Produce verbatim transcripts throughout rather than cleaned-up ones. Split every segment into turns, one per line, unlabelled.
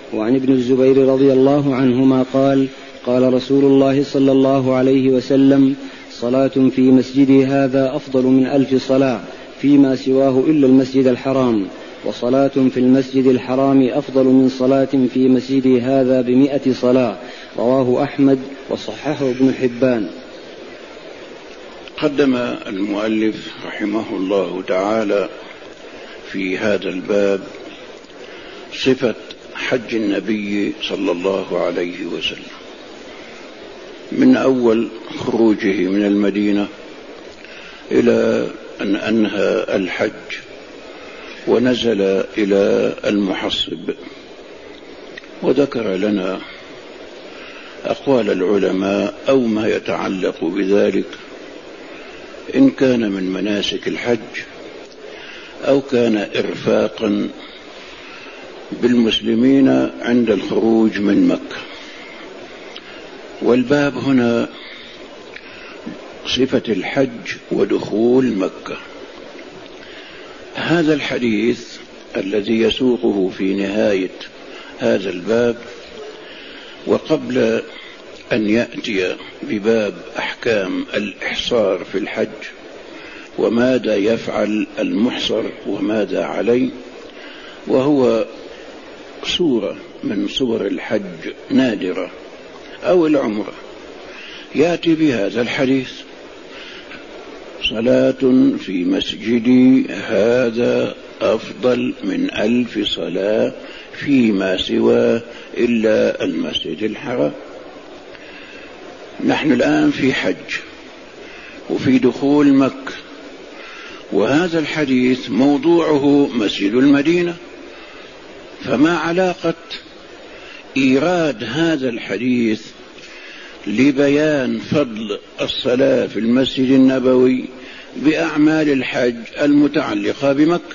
وعن ابن الزبير رضي الله عنهما قال قال رسول الله صلى الله عليه وسلم صلاة في مسجدي هذا أفضل من ألف صلاة فيما سواه إلا المسجد الحرام، وصلاة في المسجد الحرام أفضل من صلاة في مسجدي هذا بمئة صلاة. رواه أحمد وصححه ابن حبان.
قدم المؤلف رحمه الله تعالى في هذا الباب صفة حج النبي صلى الله عليه وسلم من أول خروجه من المدينة إلى أن أنهى الحج ونزل إلى المحصب، وذكر لنا أقوال العلماء أو ما يتعلق بذلك إن كان من مناسك الحج أو كان إرفاقا بالمسلمين عند الخروج من مكة. والباب هنا صفة الحج ودخول مكة. هذا الحديث الذي يسوقه في نهاية هذا الباب، وقبل أن يأتي بباب أحكام الإحصار في الحج وماذا يفعل المحصر وماذا عليه، وهو صورة من صور الحج نادرة أو العمرة، يأتي بهذا الحديث: صلاة في مسجدي هذا أفضل من ألف صلاة فيما سوى إلا المسجد الحرام. نحن الآن في حج وفي دخول مكة، وهذا الحديث موضوعه مسجد المدينة، فما علاقة إيراد هذا الحديث لبيان فضل الصلاة في المسجد النبوي بأعمال الحج المتعلقة بمكة؟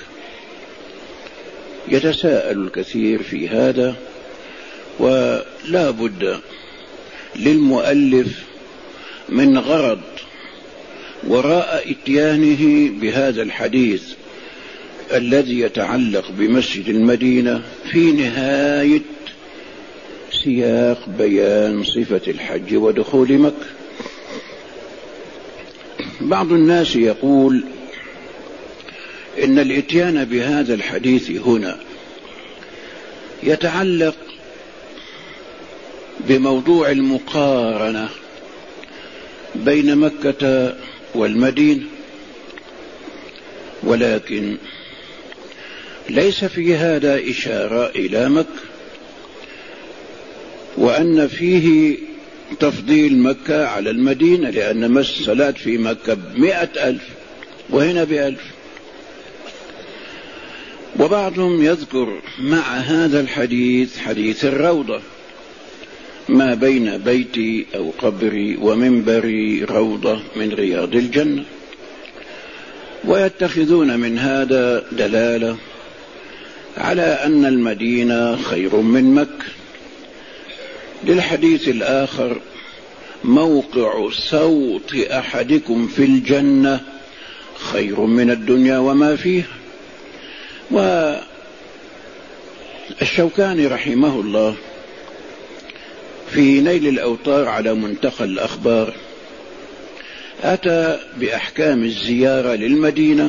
يتساءل الكثير في هذا، ولا بد للمؤلف من غرض وراء اتيانه بهذا الحديث الذي يتعلق بمسجد المدينة في نهاية سياق بيان صفة الحج ودخول مكة. بعض الناس يقول إن الاتيان بهذا الحديث هنا يتعلق بموضوع المقارنة بين مكة والمدينة، ولكن ليس في هذا إشارة إلى مكة، وأن فيه تفضيل مكة على المدينة، لأن الصلاة في مكة بمئة ألف وهنا بألف. وبعضهم يذكر مع هذا الحديث حديث الروضة: ما بين بيتي أو قبري ومنبري روضة من رياض الجنة، ويتخذون من هذا دلالة على أن المدينة خير من مكة. للحديث الآخر: موقع صوت أحدكم في الجنة خير من الدنيا وما فيها. والشوكاني رحمه الله في نيل الأوطار على منتقى الأخبار أتى بأحكام الزيارة للمدينة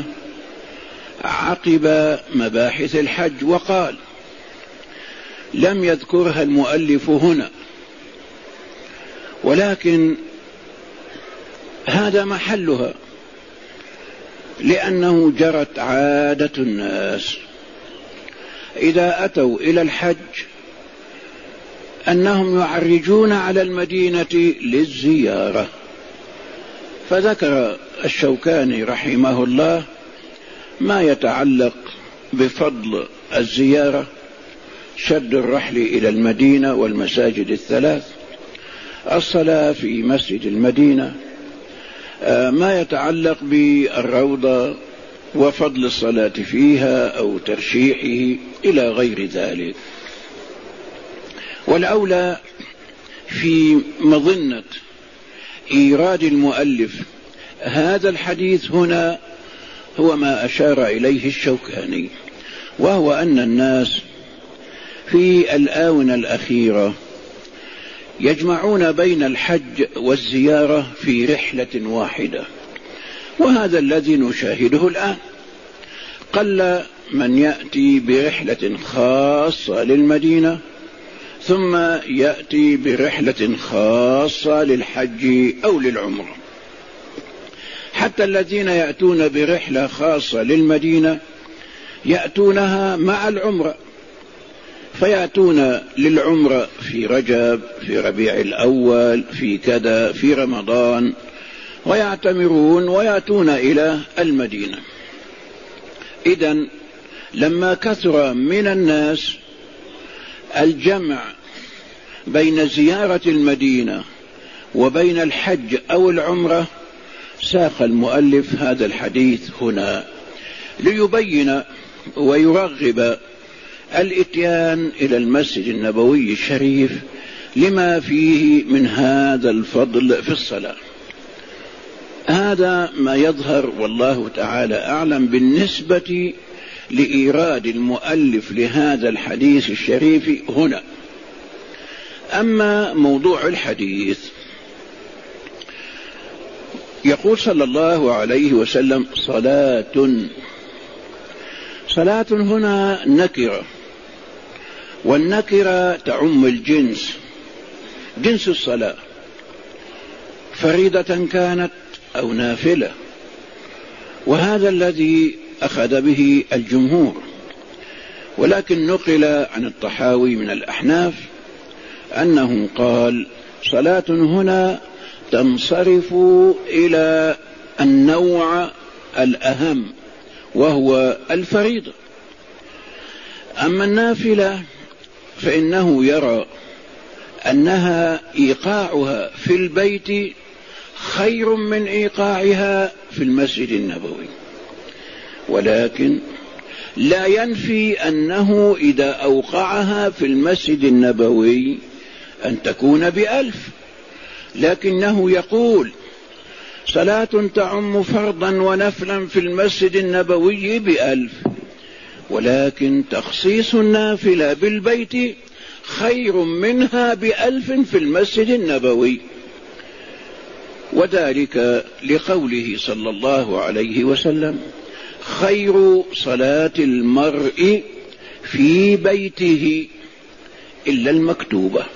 عقب مباحث الحج، وقال: لم يذكرها المؤلف هنا، ولكن هذا محلها، لأنه جرت عادة الناس إذا أتوا إلى الحج أنهم يعرجون على المدينة للزيارة. فذكر الشوكاني رحمه الله ما يتعلق بفضل الزيارة: شد الرحل إلى المدينة والمساجد الثلاث، الصلاة في مسجد المدينة، ما يتعلق بالروضة وفضل الصلاة فيها أو ترشيحه إلى غير ذلك. والأولى في مظنة إيراد المؤلف هذا الحديث هنا هو ما أشار إليه الشوكاني، وهو أن الناس في الآونة الأخيرة يجمعون بين الحج والزيارة في رحلة واحدة، وهذا الذي نشاهده الآن. قل من يأتي برحلة خاصة للمدينة ثم يأتي برحلة خاصة للحج أو للعمرة. حتى الذين يأتون برحلة خاصة للمدينة يأتونها مع العمرة، فيأتون للعمرة في رجب، في ربيع الأول، في كذا، في رمضان، ويعتمرون ويأتون إلى المدينة. إذن لما كثر من الناس الجمع بين زيارة المدينة وبين الحج أو العمرة، ساق المؤلف هذا الحديث هنا ليبين ويرغب الإتيان إلى المسجد النبوي الشريف لما فيه من هذا الفضل في الصلاة. هذا ما يظهر والله تعالى أعلم بالنسبة لإيراد المؤلف لهذا الحديث الشريف هنا. أما موضوع الحديث، يقول صلى الله عليه وسلم: صلاة. صلاة هنا نكرة، والنكرة تعم الجنس، جنس الصلاة، فريضة كانت أو نافلة، وهذا الذي أخذ به الجمهور. ولكن نقل عن الطحاوي من الأحناف أنه قال: صلاة هنا تنصرف إلى النوع الأهم وهو الفريضة. أما النافلة فإنه يرى أنها إيقاعها في البيت خير من إيقاعها في المسجد النبوي، ولكن لا ينفي أنه إذا أوقعها في المسجد النبوي أن تكون بألف، لكنه يقول: صلاة تعم فرضا ونفلا في المسجد النبوي بألف، ولكن تخصيص النافلة بالبيت خير منها بألف في المسجد النبوي، وذلك لقوله صلى الله عليه وسلم: خير صلاة المرء في بيته إلا المكتوبة.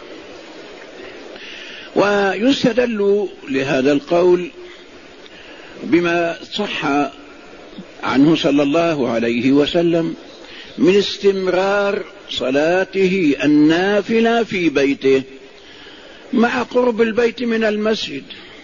ويستدل لهذا القول بما صح عنه صلى الله عليه وسلم من استمرار صلاته النافلة في بيته مع قرب البيت من المسجد.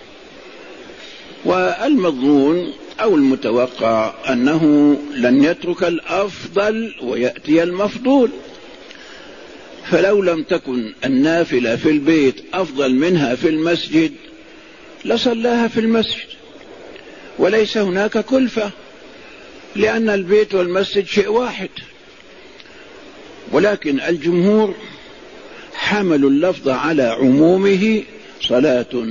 والمظنون أو المتوقع أنه لن يترك الأفضل ويأتي المفضول، فلو لم تكن النافلة في البيت أفضل منها في المسجد لصلاها في المسجد، وليس هناك كلفة، لأن البيت والمسجد شيء واحد. ولكن الجمهور حملوا اللفظ على عمومه: صلاة،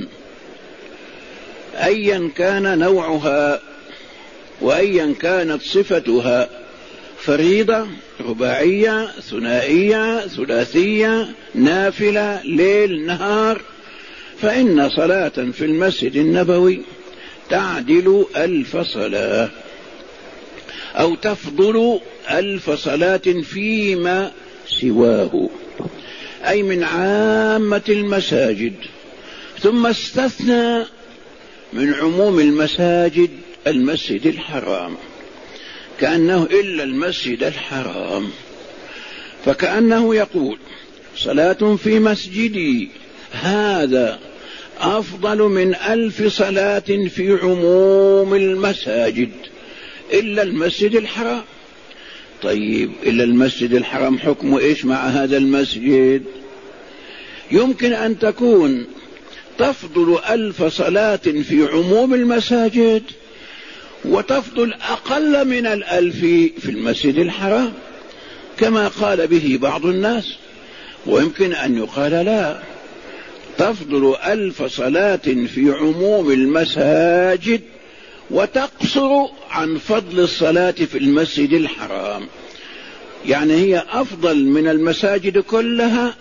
أيا كان نوعها وأيا كانت صفتها، فريضة، رباعية، ثنائية، ثلاثية، نافلة، ليل، نهار، فإن صلاة في المسجد النبوي تعدل ألف صلاة أو تفضل ألف صلاة فيما سواه، أي من عامة المساجد. ثم استثنى من عموم المساجد المسجد الحرام، كأنه إلا المسجد الحرام، فكأنه يقول: صلاة في مسجدي هذا أفضل من ألف صلاة في عموم المساجد إلا المسجد الحرام. طيب، إلا المسجد الحرام حكمه إيش مع هذا المسجد؟ يمكن أن تكون تفضل ألف صلاة في عموم المساجد وتفضل أقل من الألف في المسجد الحرام، كما قال به بعض الناس. ويمكن أن يقال: لا، تفضل ألف صلاة في عموم المساجد وتقصر عن فضل الصلاة في المسجد الحرام. يعني هي أفضل من المساجد كلها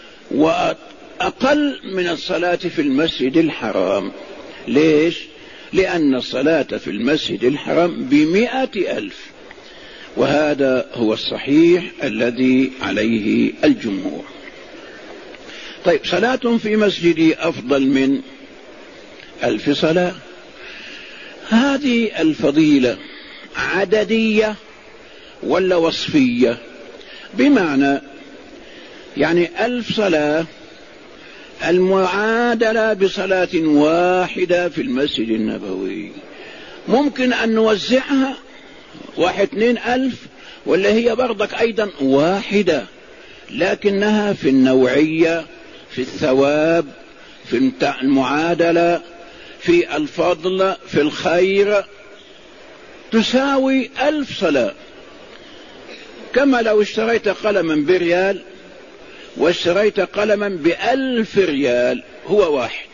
وأقل من الصلاة في المسجد الحرام. ليش؟ لأن الصلاة في المسجد الحرام بمئة ألف، وهذا هو الصحيح الذي عليه الجمهور. طيب، صلاة في مسجدي أفضل من ألف صلاة، هذه الفضيلة عددية ولا وصفية؟ بمعنى يعني ألف صلاة المعادلة بصلاة واحدة في المسجد النبوي، ممكن أن نوزعها واحد اثنين ألف، ولا هي برضك أيضا واحدة، لكنها في النوعية، في الثواب، في المعادلة، في الفضل، في الخير، تساوي ألف صلاة. كما لو اشتريت قلما بريال واشتريت قلما بألف ريال، هو واحد،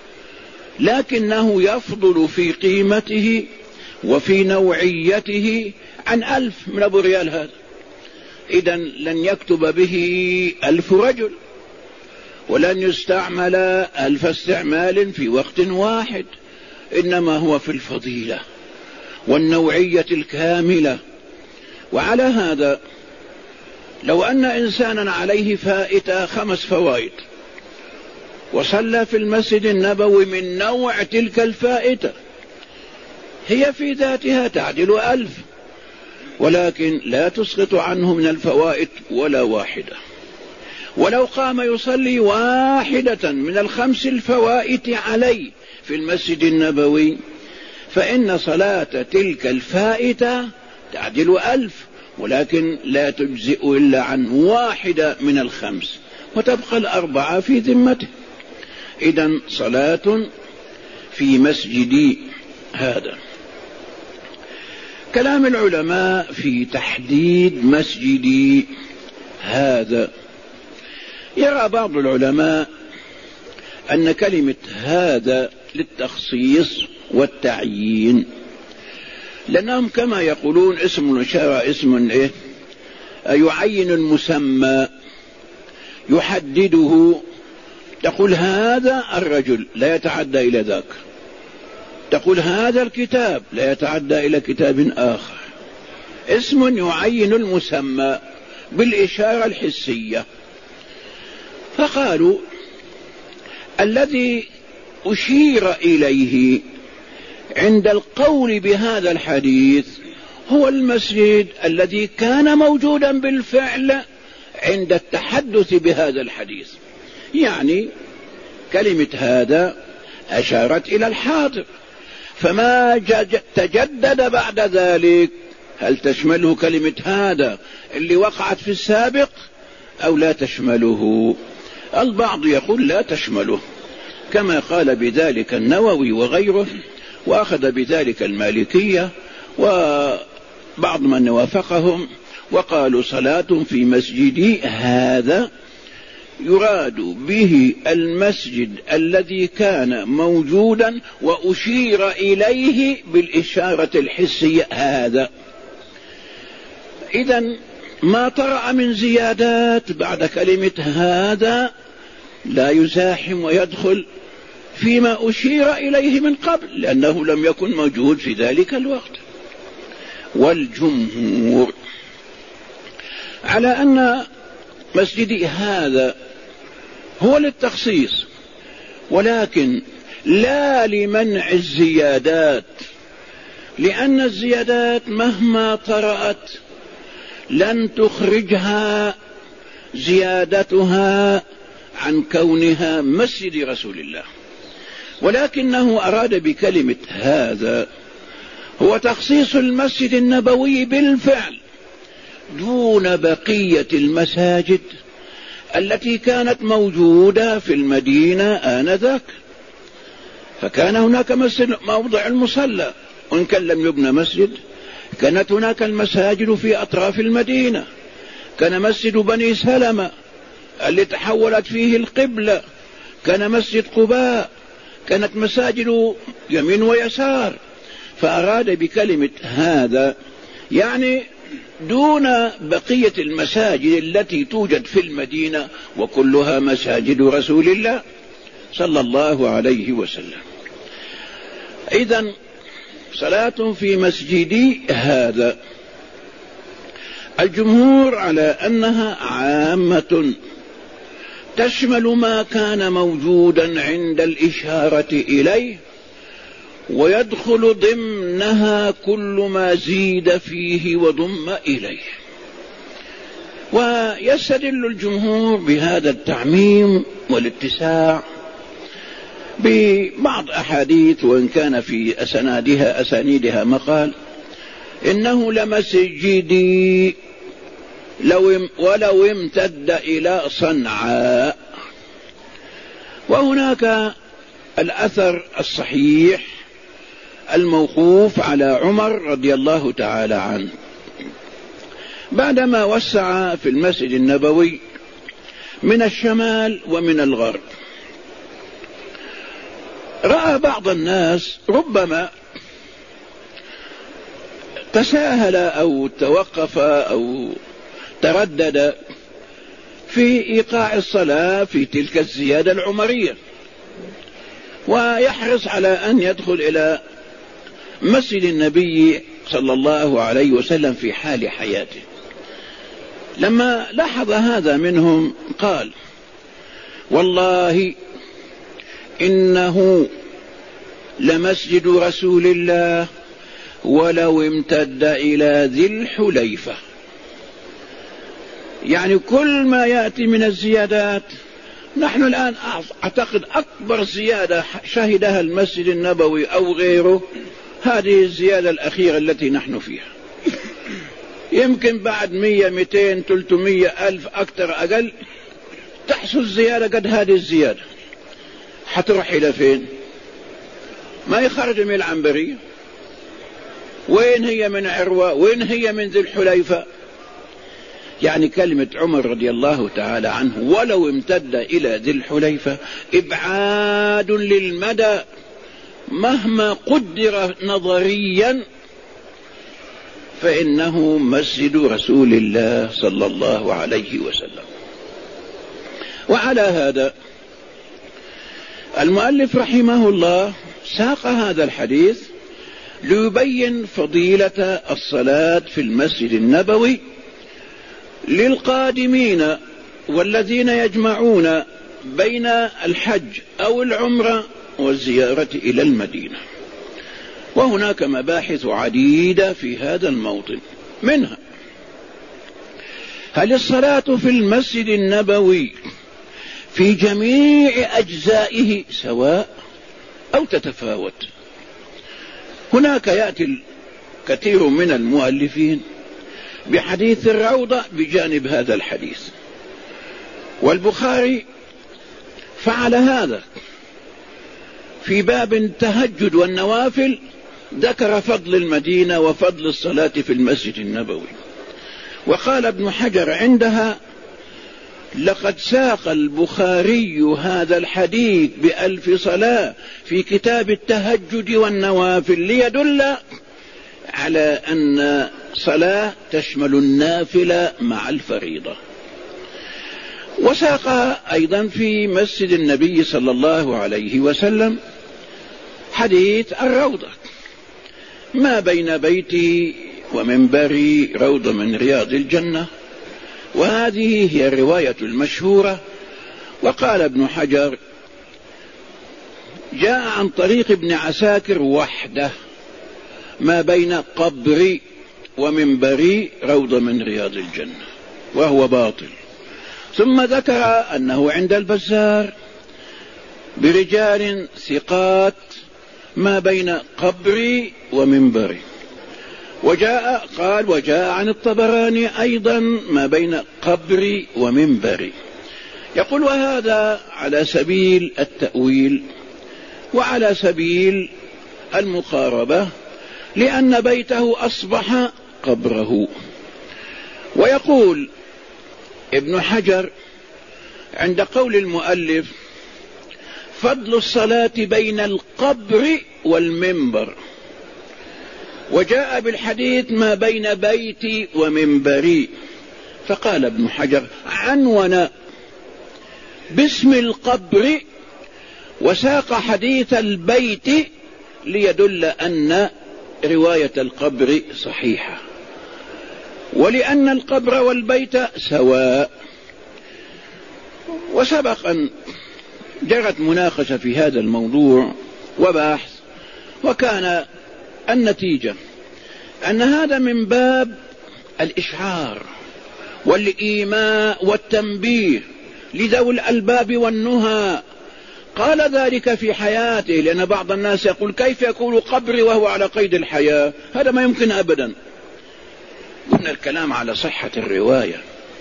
لكنه يفضل في قيمته وفي نوعيته عن ألف من أبو ريال هذا. إذن لن يكتب به ألف رجل، ولن يستعمل ألف استعمال في وقت واحد، إنما هو في الفضيلة والنوعية الكاملة. وعلى هذا لو أن إنسانا عليه فائتة خمس فوائد وصلى في المسجد النبوي من نوع تلك الفائتة، هي في ذاتها تعدل ألف، ولكن لا تسقط عنه من الفوائد ولا واحدة. ولو قام يصلي واحدة من الخمس الفوائت عليه في المسجد النبوي، فإن صلاة تلك الفائتة تعدل ألف، ولكن لا تجزئ إلا عن واحدة من الخمس، وتبقى الأربعة في ذمته. إذن صلاة في مسجدي هذا. كلام العلماء في تحديد مسجدي هذا، يرى بعض العلماء أن كلمة هذا للتخصيص والتعيين، لأنهم كما يقولون اسم الإشارة اسم إيه؟ يعين المسمى، يحدده. تقول هذا الرجل لا يتعدى إلى ذاك، تقول هذا الكتاب لا يتعدى إلى كتاب آخر. اسم يعين المسمى بالإشارة الحسية. فقالوا الذي أشير إليه عند القول بهذا الحديث هو المسجد الذي كان موجودا بالفعل عند التحدث بهذا الحديث. يعني كلمة هذا أشارت إلى الحاضر، فما تجدد بعد ذلك هل تشمله كلمة هذا اللي وقعت في السابق أو لا تشمله؟ البعض يقول لا تشمله، كما قال بذلك النووي وغيره، وأخذ بذلك المالكية وبعض من وافقهم، وقالوا صلاة في مسجدي هذا يراد به المسجد الذي كان موجودا وأشير إليه بالإشارة الحسية هذا. إذن ما طرأ من زيادات بعد كلمة هذا لا يزاحم ويدخل فيما أشير إليه من قبل، لأنه لم يكن موجود في ذلك الوقت. والجمهور على أن مسجدي هذا هو للتخصيص، ولكن لا لمنع الزيادات، لأن الزيادات مهما طرأت لن تخرجها زيادتها عن كونها مسجد رسول الله. ولكنه أراد بكلمة هذا هو تخصيص المسجد النبوي بالفعل دون بقية المساجد التي كانت موجودة في المدينة آنذاك. فكان هناك مسجد موضع المصلى، وإن كان لم يبنى مسجد كانت هناك المساجد في أطراف المدينة. كان مسجد بني سلمة اللي تحولت فيه القبلة، كان مسجد قباء، كانت مساجد يمين ويسار. فأراد بكلمة هذا يعني دون بقية المساجد التي توجد في المدينة، وكلها مساجد رسول الله صلى الله عليه وسلم. إذن صلاة في مسجدي هذا الجمهور على أنها عامة تشمل ما كان موجودا عند الإشارة إليه، ويدخل ضمنها كل ما زيد فيه وضم إليه. ويستدل الجمهور بهذا التعميم والاتساع ببعض أحاديث، وإن كان في أسنادها أسانيدها مقال: إنه لمسجدي لو ولو امتد إلى صنعاء. وهناك الأثر الصحيح الموقوف على عمر رضي الله تعالى عنه بعدما وسع في المسجد النبوي من الشمال ومن الغرب، رأى بعض الناس ربما تساهل أو توقف أو تردد في إيقاع الصلاة في تلك الزيادة العمرية، ويحرص على أن يدخل إلى مسجد النبي صلى الله عليه وسلم في حال حياته. لما لاحظ هذا منهم قال: والله إنه لمسجد رسول الله ولو امتد إلى ذي الحليفة. يعني كل ما يأتي من الزيادات، نحن الآن أعتقد أكبر زيادة شهدها المسجد النبوي أو غيره هذه الزيادة الأخيرة التي نحن فيها. يمكن بعد مية مئتين ثلاثمية ألف أكثر أقل تحصل زيادة قد هذه الزيادة. حتروح إلى فين؟ ما يخرج من العنبرية، وين هي من عروة، وين هي من ذي الحليفة. يعني كلمة عمر رضي الله تعالى عنه ولو امتد إلى ذي الحليفة إبعاد للمدى مهما قدر نظريا، فإنه مسجد رسول الله صلى الله عليه وسلم. وعلى هذا المؤلف رحمه الله ساق هذا الحديث ليبين فضيلة الصلاة في المسجد النبوي للقادمين والذين يجمعون بين الحج أو العمرة والزيارة إلى المدينة. وهناك مباحث عديدة في هذا الموطن، منها: هل الصلاة في المسجد النبوي في جميع أجزائه سواء أو تتفاوت؟ هناك يأتي كثير من المؤلفين بحديث الروضة بجانب هذا الحديث، والبخاري فعل هذا في باب التهجد والنوافل، ذكر فضل المدينة وفضل الصلاة في المسجد النبوي. وقال ابن حجر عندها: لقد ساق البخاري هذا الحديث بألف صلاة في كتاب التهجد والنوافل ليدل على أن صلاة تشمل النافلة مع الفريضة. وساق أيضا في مسجد النبي صلى الله عليه وسلم حديث الروضة: ما بين بيتي ومنبري روضة من رياض الجنة. وهذه هي الرواية المشهورة. وقال ابن حجر: جاء عن طريق ابن عساكر وحده: ما بين قبري ومنبري روضة من رياض الجنة، وهو باطل. ثم ذكر أنه عند البزار برجال ثقات ما بين قبري ومنبري. وجاء قال وجاء عن الطبراني أيضا ما بين قبري ومنبري. يقول: وهذا على سبيل التأويل وعلى سبيل المقاربة، لأن بيته أصبح قبره. ويقول ابن حجر عند قول المؤلف: فضل الصلاة بين القبر والمنبر. وجاء بالحديث ما بين بيتي ومنبري، فقال ابن حجر عنون باسم القبر وساق حديث البيت ليدل أن رواية القبر صحيحة، ولأن القبر والبيت سواء. وسبق أن جرت مناقشة في هذا الموضوع وبحث، وكان النتيجة أن هذا من باب الإشعار والإيماء والتنبيه لذوي الألباب والنهى. قال ذلك في حياته، لأن بعض الناس يقول كيف يكون قبري وهو على قيد الحياة؟ هذا ما يمكن أبدا. قلنا الكلام على صحة الرواية،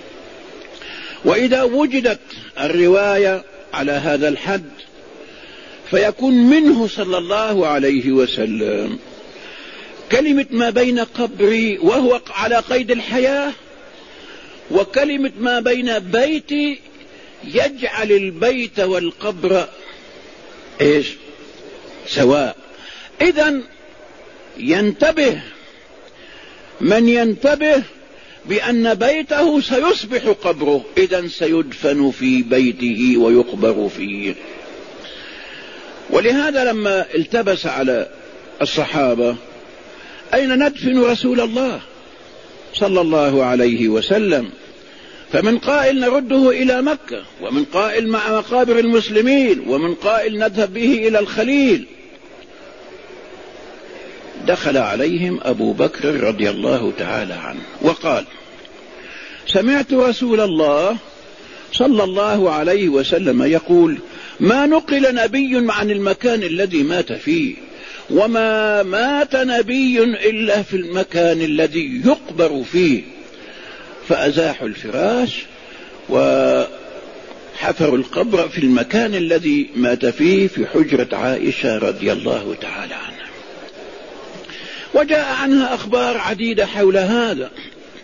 وإذا وجدت الرواية على هذا الحد فيكون منه صلى الله عليه وسلم كلمة ما بين قبري وهو على قيد الحياة، وكلمة ما بين بيتي يجعل البيت والقبر ايش؟ سواء. إذن ينتبه من ينتبه بأن بيته سيصبح قبره، إذن سيدفن في بيته ويقبر فيه. ولهذا لما التبس على الصحابة أين ندفن رسول الله صلى الله عليه وسلم، فمن قائل نرده إلى مكة، ومن قائل مع مقابر المسلمين، ومن قائل نذهب به إلى الخليل. دخل عليهم أبو بكر رضي الله تعالى عنه وقال سمعت رسول الله صلى الله عليه وسلم يقول ما نقل نبي عن المكان الذي مات فيه، وما مات نبي إلا في المكان الذي يقبر فيه. فأزاحوا الفراش وحفروا القبر في المكان الذي مات فيه في حجرة عائشة رضي الله تعالى عنها. وجاء عنها أخبار عديدة حول هذا،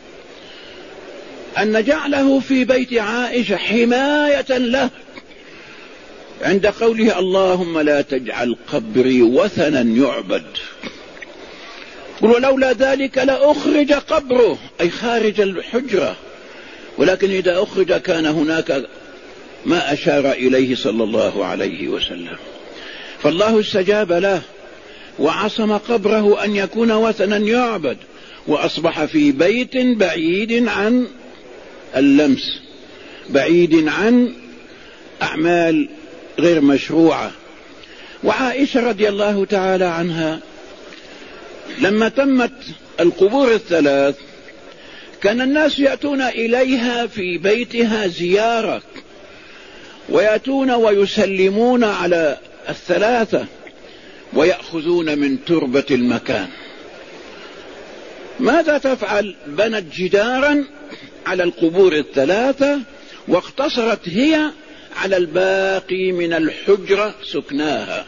أن جعله في بيت عائشة حماية له عند قوله اللهم لا تجعل قبري وثنا يعبد. قل ولولا ذلك لأخرج قبره، أي خارج الحجرة، ولكن إذا أخرج كان هناك ما أشار إليه صلى الله عليه وسلم. فالله استجاب له وعصم قبره أن يكون وثنا يعبد، وأصبح في بيت بعيد عن اللمس، بعيد عن أعمال غير مشروعة. وعائشة رضي الله تعالى عنها لما تمت القبور الثلاث كان الناس يأتون إليها في بيتها زيارة، ويأتون ويسلمون على الثلاثة ويأخذون من تربة المكان. ماذا تفعل؟ بنت جدارا على القبور الثلاثة واقتصرت هي على الباقي من الحجرة سكناها.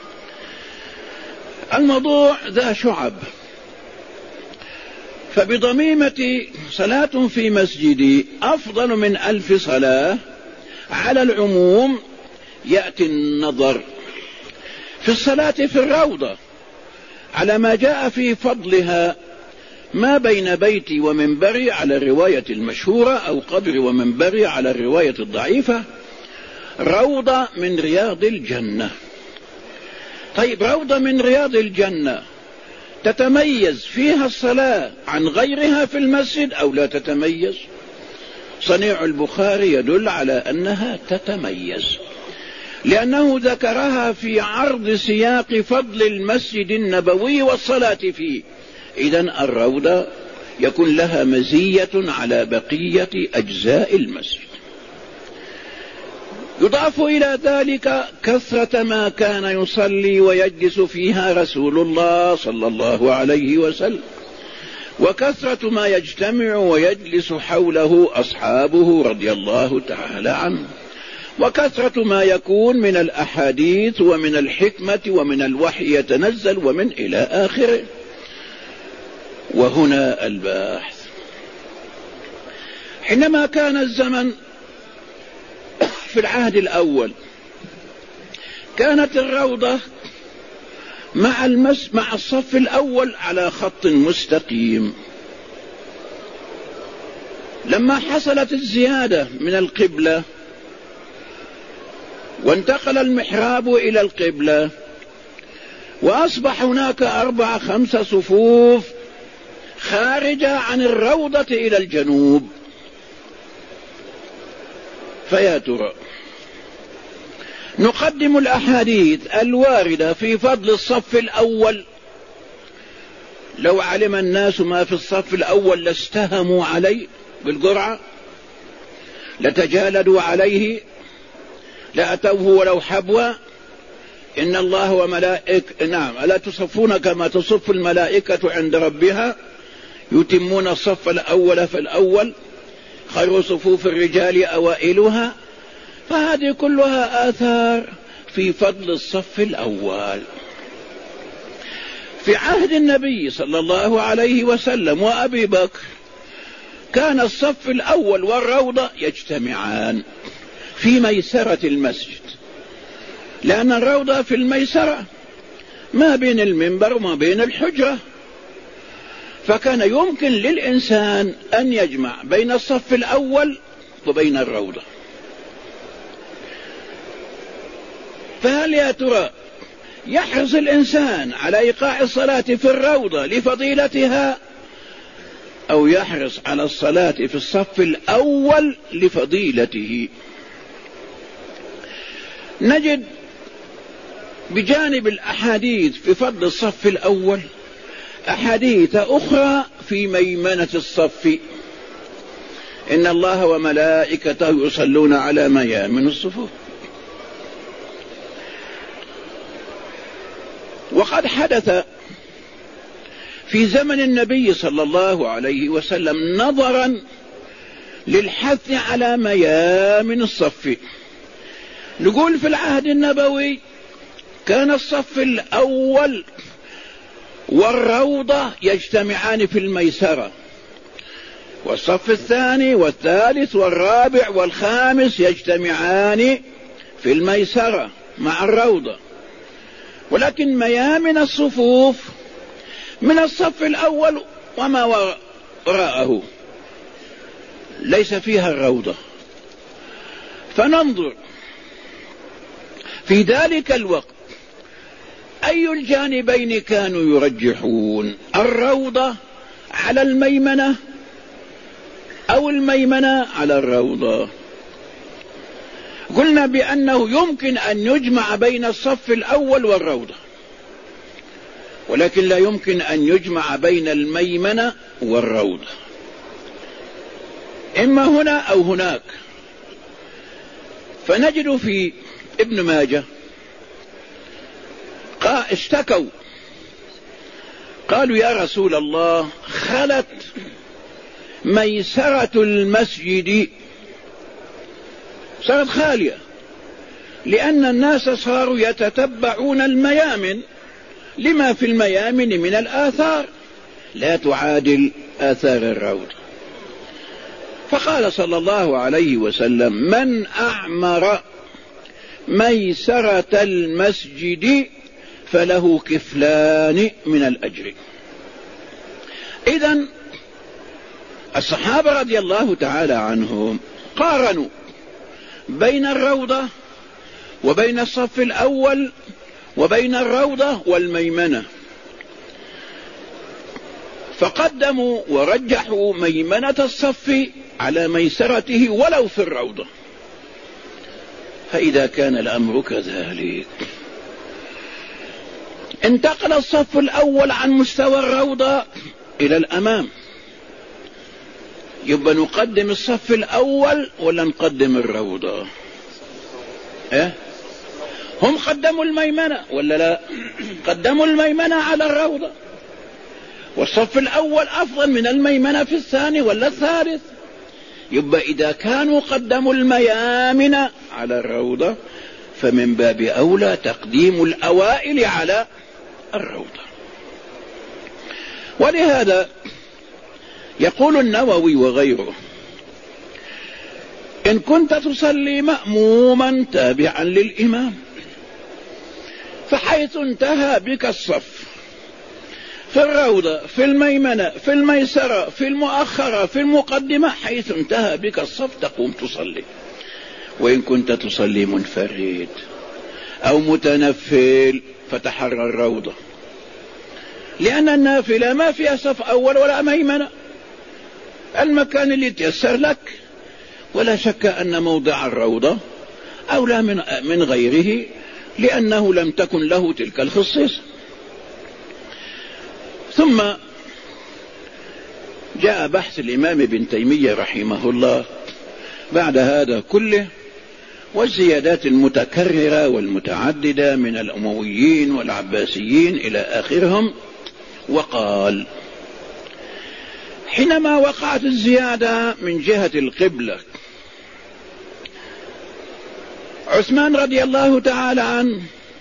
الموضوع ذا شعب. فبضميمة صلاة في مسجدي أفضل من ألف صلاة على العموم يأتي النظر في الصلاة في الروضة على ما جاء في فضلها ما بين بيتي ومنبري على الرواية المشهورة، أو قبري ومنبري على الرواية الضعيفة، روضة من رياض الجنة. طيب روضة من رياض الجنة تتميز فيها الصلاة عن غيرها في المسجد أو لا تتميز؟ صنيع البخاري يدل على أنها تتميز، لأنه ذكرها في عرض سياق فضل المسجد النبوي والصلاة فيه. إذن الروضة يكون لها مزية على بقية أجزاء المسجد. يضاف إلى ذلك كثرة ما كان يصلي ويجلس فيها رسول الله صلى الله عليه وسلم، وكثرة ما يجتمع ويجلس حوله أصحابه رضي الله تعالى عنه، وكثرة ما يكون من الأحاديث ومن الحكمة ومن الوحي يتنزل ومن إلى آخره. وهنا الباحث. حينما كان الزمن في العهد الأول كانت الروضة مع المس مع الصف الأول على خط مستقيم. لما حصلت الزيادة من القبلة وانتقل المحراب إلى القبلة وأصبح هناك أربع خمس صفوف خارجة عن الروضة إلى الجنوب، فيا ترى نقدم الأحاديث الواردة في فضل الصف الأول؟ لو علم الناس ما في الصف الأول لاستهموا عليه بالقرعة، لتجالدوا عليه، لأتوه ولو حبوا. إن الله وملائك نعم ألا تصفون كما تصف الملائكة عند ربها، يتمون الصف الأول فالأول، خير صفوف الرجال أوائلها. فهذه كلها آثار في فضل الصف الأول. في عهد النبي صلى الله عليه وسلم وأبي بكر كان الصف الأول والروضة يجتمعان في ميسرة المسجد، لأن الروضة في الميسرة ما بين المنبر وما بين الحجرة، فكان يمكن للإنسان أن يجمع بين الصف الأول وبين الروضة. فهل يا ترى يحرص الإنسان على إيقاع الصلاة في الروضة لفضيلتها، أو يحرص على الصلاة في الصف الأول لفضيلته؟ نجد بجانب الأحاديث في فضل الصف الأول أحاديث أخرى في ميمنة الصف. إن الله وملائكته يصلون على ميامن الصفوف. وقد حدث في زمن النبي صلى الله عليه وسلم نظرا للحث على ميامن الصف. نقول في العهد النبوي كان الصف الأول والروضة يجتمعان في الميسرة، والصف الثاني والثالث والرابع والخامس يجتمعان في الميسرة مع الروضة. ولكن ميامن الصفوف من الصف الأول وما وراءه ليس فيها الروضة. فننظر في ذلك الوقت أي الجانبين كانوا يرجحون، الروضة على الميمنة أو الميمنة على الروضة؟ قلنا بأنه يمكن أن يجمع بين الصف الأول والروضة، ولكن لا يمكن أن يجمع بين الميمنة والروضة، إما هنا أو هناك. فنجد في ابن ماجه قال اشتكوا قالوا يا رسول الله خلت ميسرة المسجد، صارت خالية، لأن الناس صاروا يتتبعون الميامن لما في الميامن من الآثار لا تعادل آثار الروضة. فقال صلى الله عليه وسلم من أعمر ميسرة المسجد فله كفلان من الأجر. إذن الصحابة رضي الله تعالى عنهم قارنوا بين الروضة وبين الصف الأول وبين الروضة والميمنة، فقدموا ورجحوا ميمنة الصف على ميسرته ولو في الروضة. فإذا كان الأمر كذلك انتقل الصف الأول عن مستوى الروضة إلى الأمام، يبقى نقدم الصف الأول ولا نقدم الروضة؟ إيه؟ هم قدموا الميمنة ولا لا؟ قدموا الميمنة على الروضة، والصف الأول أفضل من الميمنة في الثاني ولا الثالث. يبقى إذا كانوا قدموا الميامن على الروضة فمن باب أولى تقديم الأوائل على الروضة. ولهذا يقول النووي وغيره إن كنت تصلي مأموما تابعا للإمام فحيث انتهى بك الصف في الروضة، في الميمنة، في الميسرة، في المؤخرة، في المقدمة، حيث انتهى بك الصف تقوم تصلي. وإن كنت تصلي منفرد أو متنفل فتحرى الروضة، لأن النافلة ما فيها صف أول ولا ميمنة، المكان اللي تيسر لك. ولا شك أن موضع الروضة أولى من من غيره، لأنه لم تكن له تلك الخصيصة. ثم جاء بحث الإمام ابن تيمية رحمه الله بعد هذا كله، والزيادات المتكررة والمتعددة من الأمويين والعباسيين إلى آخرهم، وقال: حينما وقعت الزيادة من جهة القبلة، عثمان رضي الله تعالى عنه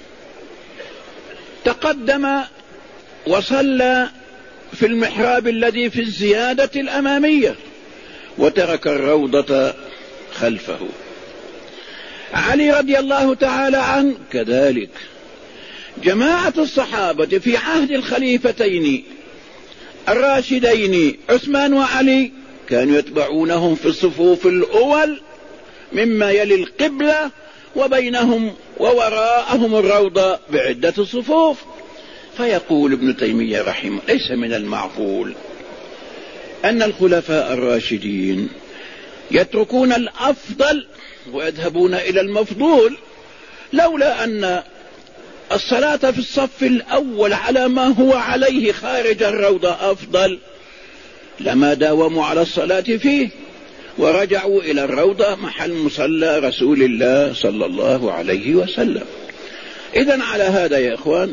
تقدم وصلى في المحراب الذي في الزيادة الأمامية وترك الروضة خلفه. علي رضي الله تعالى عنه كذلك. جماعة الصحابة في عهد الخليفتين الراشدين عثمان وعلي كانوا يتبعونهم في الصفوف الأول مما يلي القبلة، وبينهم ووراءهم الروضة بعدة صفوف. فيقول ابن تيمية رحمه: ليس من المعقول أن الخلفاء الراشدين يتركون الأفضل ويذهبون إلى المفضول، لولا أن الصلاة في الصف الأول على ما هو عليه خارج الروضة أفضل لما داوموا على الصلاة فيه ورجعوا إلى الروضة محل مصلى رسول الله صلى الله عليه وسلم. إذن على هذا يا إخوان،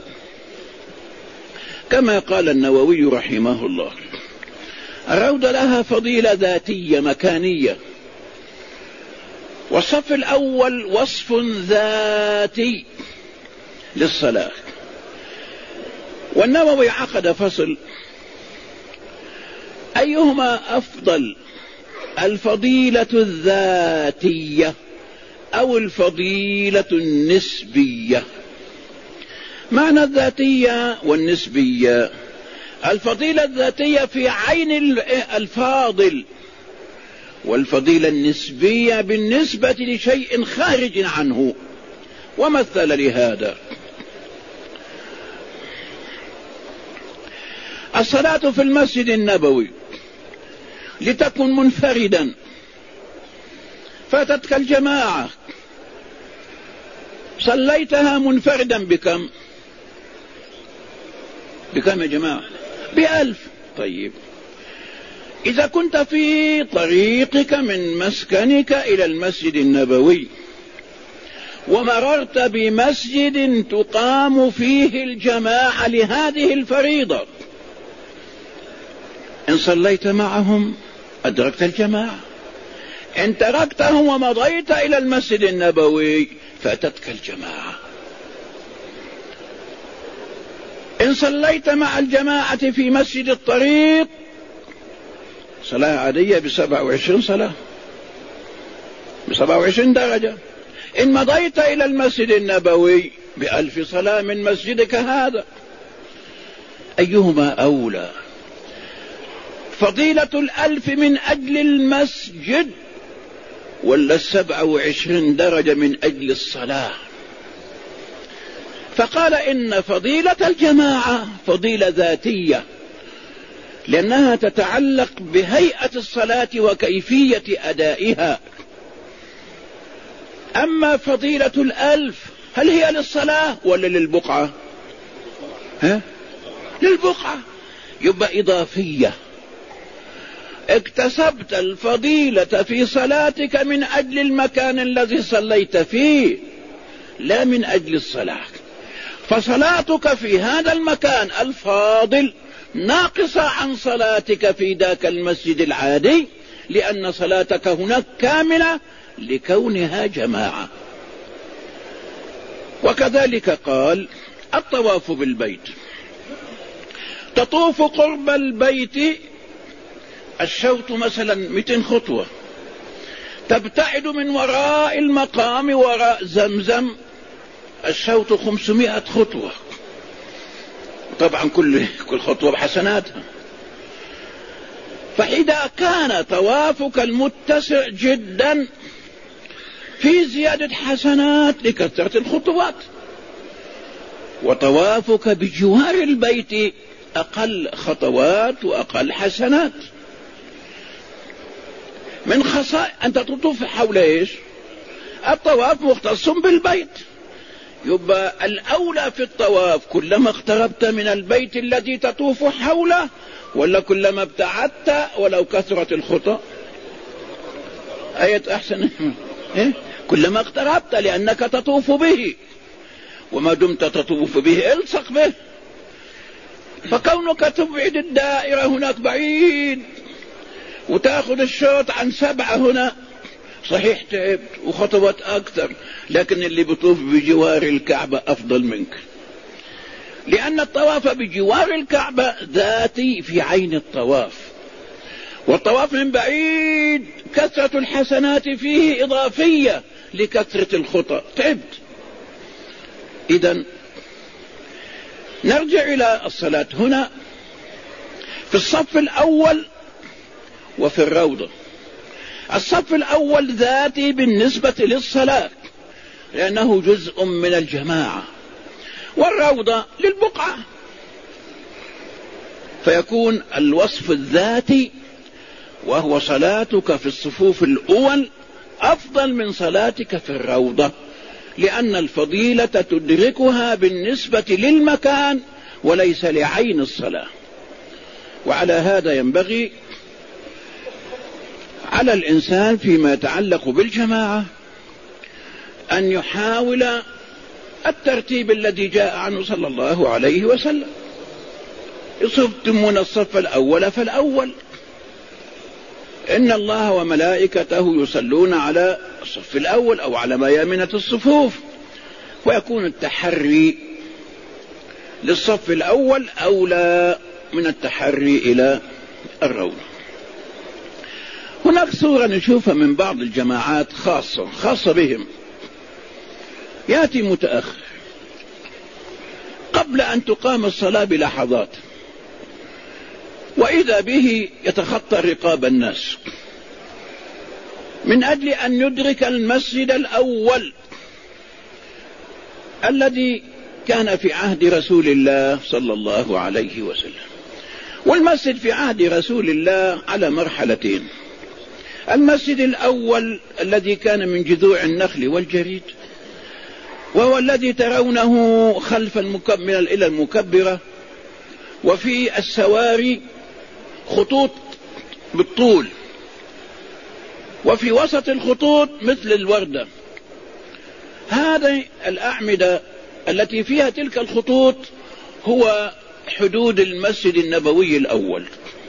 كما قال النووي رحمه الله، الروضة لها فضيلة ذاتية مكانية، والصف الأول وصف ذاتي للصلاة. والنووي عقد فصل: أيهما أفضل، الفضيلة الذاتية أو الفضيلة النسبية؟ معنى الذاتية والنسبية: الفضيلة الذاتية في عين الفاضل، والفضيلة النسبية بالنسبة لشيء خارج عنه. ومثل لهذا: الصلاة في المسجد النبوي لتكن منفردا، فاتتك الجماعة، صليتها منفردا بكم؟ بكم يا جماعة؟ بألف. طيب، إذا كنت في طريقك من مسكنك إلى المسجد النبوي ومررت بمسجد تقام فيه الجماعة لهذه الفريضة، إن صليت معهم أدركت الجماعة، إن تركتهم ومضيت إلى المسجد النبوي فاتتك الجماعة. إن صليت مع الجماعة في مسجد الطريق صلاة عادية بسبع وعشرين صلاة، بسبع وعشرين درجة. إن مضيت إلى المسجد النبوي بألف صلاة من مسجدك هذا. أيهما أولى، فضيلة الألف من أجل المسجد ولا السبع وعشرين درجة من أجل الصلاة؟ فقال إن فضيلة الجماعة فضيلة ذاتية، لأنها تتعلق بهيئة الصلاة وكيفية أدائها. أما فضيلة الألف هل هي للصلاة ولا للبقعة؟ ها؟ للبقعة، يبقى إضافية. اكتسبت الفضيلة في صلاتك من أجل المكان الذي صليت فيه لا من أجل الصلاة، فصلاتك في هذا المكان الفاضل ناقصة عن صلاتك في ذاك المسجد العادي، لأن صلاتك هناك كاملة لكونها جماعة. وكذلك قال: الطواف بالبيت، تطوف قرب البيت الشوط مثلا مئتين خطوة، تبتعد من وراء المقام وراء زمزم الشوط خمسمائة خطوة، طبعا كل كل خطوة بحسناتها. فإذا كان طوافك المتسع جدا في زيادة حسنات لكثرة الخطوات، وطوافك بجوار البيت أقل خطوات وأقل حسنات. من خصائص أنت تطوف حول إيش؟ الطواف مختص بالبيت، يبقى الأولى في الطواف كلما اقتربت من البيت الذي تطوف حوله، ولا كلما ابتعدت ولو كثرت الخطى؟ آية أحسن إيه؟ كلما اقتربت لأنك تطوف به، وما دمت تطوف به الصق به. فكونك تبعد الدائرة هناك بعيد وتأخذ الشوط عن سبعة هنا، صحيح تعبت وخطوات أكثر، لكن اللي بيطوف بجوار الكعبة أفضل منك، لأن الطواف بجوار الكعبة ذاتي في عين الطواف، والطواف من بعيد كثرة الحسنات فيه إضافية لكثرة الخطى، تعبت. إذن نرجع إلى الصلاة هنا في الصف الأول وفي الروضة. الصف الأول ذاتي بالنسبة للصلاة لأنه جزء من الجماعة، والروضة للبقعة، فيكون الوصف الذاتي وهو صلاتك في الصفوف الأول أفضل من صلاتك في الروضة، لأن الفضيلة تدركها بالنسبة للمكان وليس لعين الصلاة. وعلى هذا ينبغي على الإنسان فيما يتعلق بالجماعة أن يحاول الترتيب الذي جاء عنه صلى الله عليه وسلم. يصفتمون الصف الأول فالأول، إن الله وملائكته يصلون على الصف الأول أو على ميامنة الصفوف، ويكون التحري للصف الأول أولى من التحري إلى الروضة. هناك صورة نشوفها من بعض الجماعات خاصة خاصة بهم، يأتي متأخر قبل أن تقام الصلاة بلحظات، وإذا به يتخطى رقاب الناس من أجل أن يدرك المسجد الأول الذي كان في عهد رسول الله صلى الله عليه وسلم. والمسجد في عهد رسول الله على مرحلتين: المسجد الأول الذي كان من جذوع النخل والجريد، وهو الذي ترونه خلف المكمل إلى المكبرة، وفي السواري خطوط بالطول، وفي وسط الخطوط مثل الوردة. هذه الأعمدة التي فيها تلك الخطوط هو حدود المسجد النبوي الأول.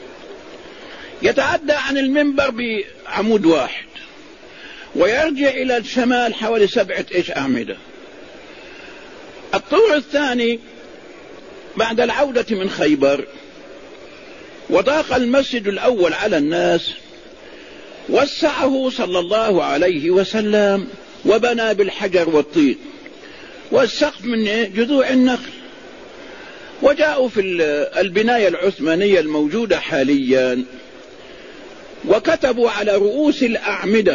يتعدى عن المنبر بعمود واحد ويرجع إلى الشمال حوالي سبعة إيش أعمدة. الطور الثاني بعد العودة من خيبر وضاق المسجد الأول على الناس، وسعه صلى الله عليه وسلم وبنى بالحجر والطين، والسقف من جذوع النخل. وجاءوا في البناية العثمانية الموجودة حاليا وكتبوا على رؤوس الأعمدة